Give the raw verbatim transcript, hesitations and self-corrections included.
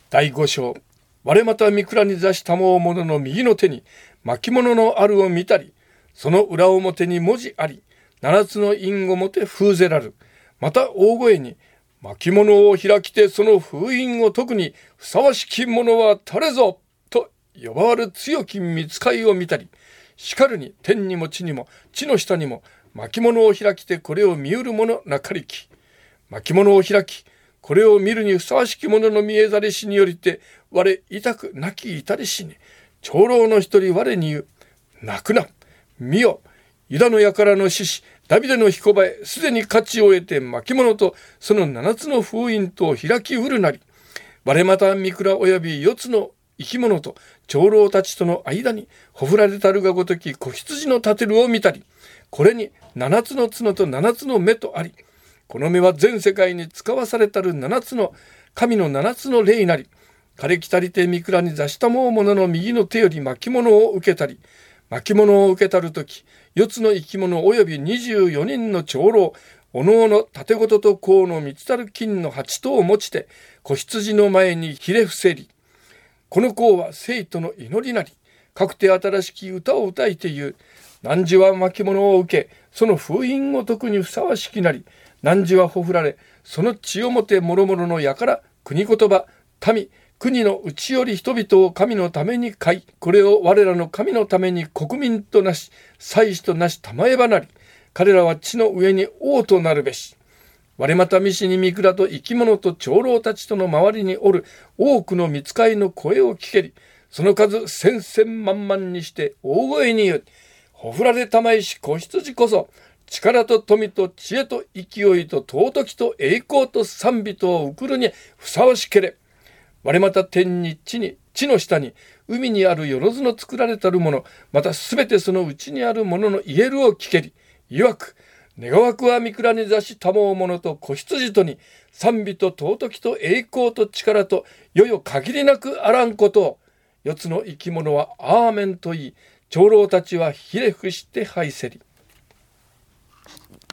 だいご章。我また三倉に座したもう者の右の手に巻物のあるを見たり、その裏表に文字あり、七つの印をもて封ぜらる。また大声に、巻物を開きてその封印を解くにふさわしき者は誰ぞと呼ばわる強き見つかいを見たり、しかるに天にも地にも地の下にも巻物を開きてこれを見うる者なかりき。巻物を開き、これを見るにふさわしき者の見えざれしによりて、我痛く泣き至りしに、長老の一人我に言う。泣くな。見よ。ユダの輩の獅子、ダビデの彦場へ、すでに勝ちを得て巻物とその七つの封印とを開きうるなり。我また三倉及び四つの生き物と長老たちとの間に、ほふられたるがごとき子羊の立てるを見たり、これに七つの角と七つの目とあり、この目は全世界に使わされたる七つの神の七つの霊なり、枯れきたりて三倉に座したもう者の右の手より巻物を受けたり、巻物を受けたるとき、四つの生き物及び二十四人の長老、おのおの盾事と甲の三つたる金の八頭を持ちて、子羊の前にひれ伏せり、この甲は生徒の祈りなり、かくて新しき歌を歌いて言う。汝は巻物を受け、その封印を解くにふさわしきなり、汝はほふられ、その血をもて諸々のやから国言葉、民、国の内より人々を神のために飼い、これを我らの神のために国民となし、祭司となし賜えばなり、彼らは地の上に王となるべし。我また見しに三倉と生き物と長老たちとの周りにおる多くの御使いの声を聞けり、その数千千万万にして大声に言う。ほふられたまえし子羊こそ、力と富と知恵と勢いと尊きと栄光と賛美とを送るにふさわしけれ。我また天に地に地の下に海にあるよろずの作られたるもの、またすべてその内にあるものの言えるを聞けり。いわく、願わくは三倉に座したもう者と子羊とに賛美と尊きと栄光と力とよよ限りなくあらんことを。四つの生き物はアーメンと言い、長老たちはひれ伏して拝せり。